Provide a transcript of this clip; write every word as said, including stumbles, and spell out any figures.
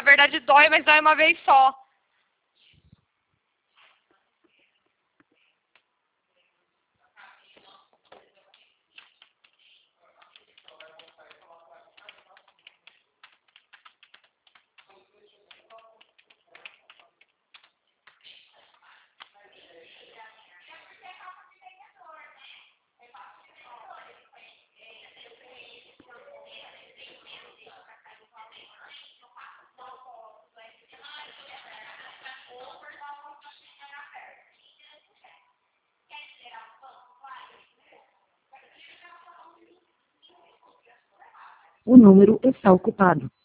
Na verdade dói, mas dói uma vez só. O número está ocupado.